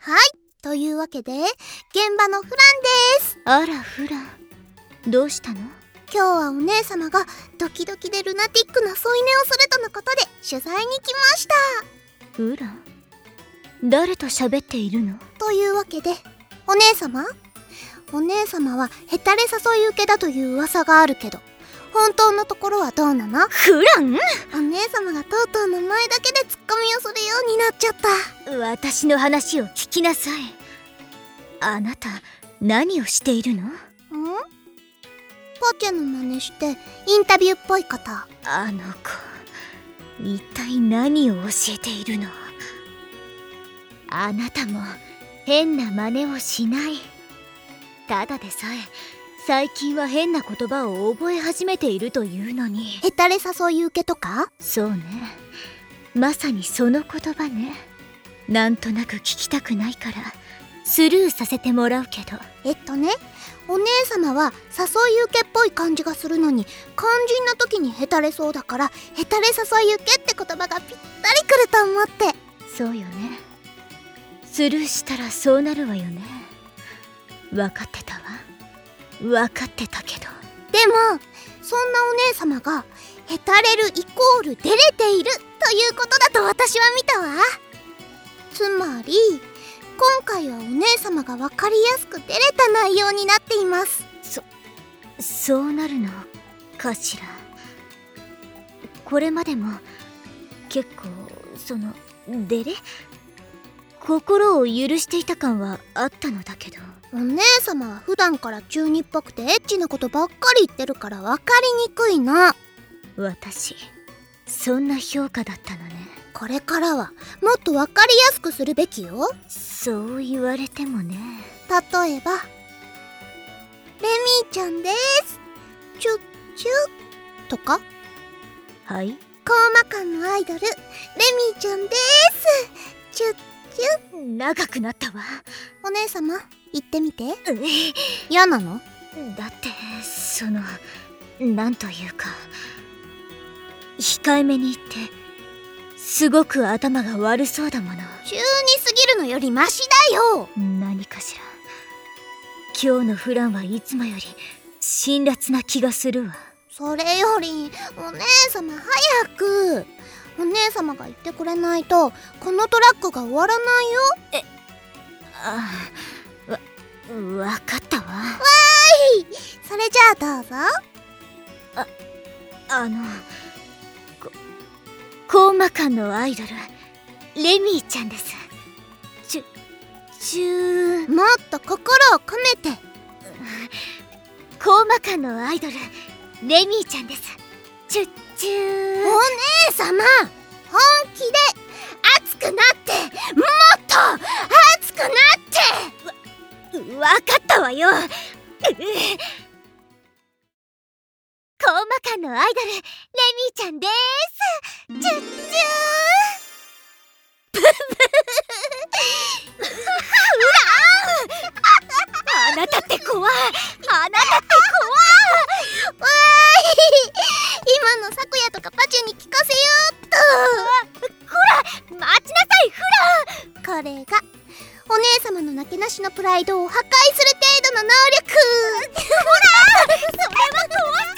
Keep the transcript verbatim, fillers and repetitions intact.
はい、というわけで現場のフランです。 あらフラン、どうしたの？ 今日はお姉様がドキドキでルナティックな添い寝をするとのことで取材に来ました。 フラン、誰と喋っているの？ というわけでお姉様お姉様はヘタレ誘い受けだという噂があるけど、本当のところはどうなの？ フラン！ お姉様がとうとう名前だけでツッコミをするようになっちゃった。 私の話を聞きなさい。あなた何をしているの？ん？ ポチャの真似してインタビューっぽいこと。 あの子、一体何を教えているの？あなたも変な真似をしない。ただでさえ最近は変な言葉を覚え始めているというのに。 ヘタレ誘い受けとか？ そうね、まさにその言葉ね。なんとなく聞きたくないからスルーさせてもらうけど。 えっとね、お姉様は誘い受けっぽい感じがするのに肝心な時にヘタレそうだから、ヘタレ誘い受けって言葉がぴったりくると思って。 そうよね、スルーしたらそうなるわよね。分かってたわ、分かってたけど。 でもそんなお姉様がヘタレるイコールデレているということだと私は見たわ。つまり今回はお姉様が分かりやすくデレた内容になっています。 そそうなるのかしら。これまでも結構そのデレ心を許していた感はあったのだけど。 お姉様は普段から中二っぽくてエッチなことばっかり言ってるから分かりにくいの。 私そんな評価だったのね。 これからはもっと分かりやすくするべきよ。 そう言われてもね。 例えばレミーちゃんですチュッチュッとか。 はい、 コーマ館のアイドルレミーちゃんですチュッチュッ。 長くなったわ。 お姉様言ってみて。 え嫌なの？ だってそのなんというか、控えめに言ってすごく頭が悪そうだもの。 中二すぎるのよりマシだよ。 何かしら、今日のフランはいつもより辛辣な気がするわ。 それよりお姉様早く。お姉様が言ってくれないとこのトラックが終わらないよ。 え、ああ、わ、わかったわ。わーい、それじゃあどうぞ。 あ、あのこコーマ館のアイドルレミーちゃんです。ちゅ、ちゅーもっと心を込めて。 コーマ館のアイドルレミーちゃんです。ちゅ、ちゅー。 お姉様本気で熱くなって、もっと熱くなって。 わ、わかったわよ。コーマ館のアイドルレミーちゃんでーす。チュッチュー。ブブフランあなたって怖い。あなたって怖い。 わーい、今のサクヤとかパチュに聞かせようっと。 こら待ちなさいフラン。これがお姉様のなけなしのプライドを破壊する程度の能力。 ほらそれは怖す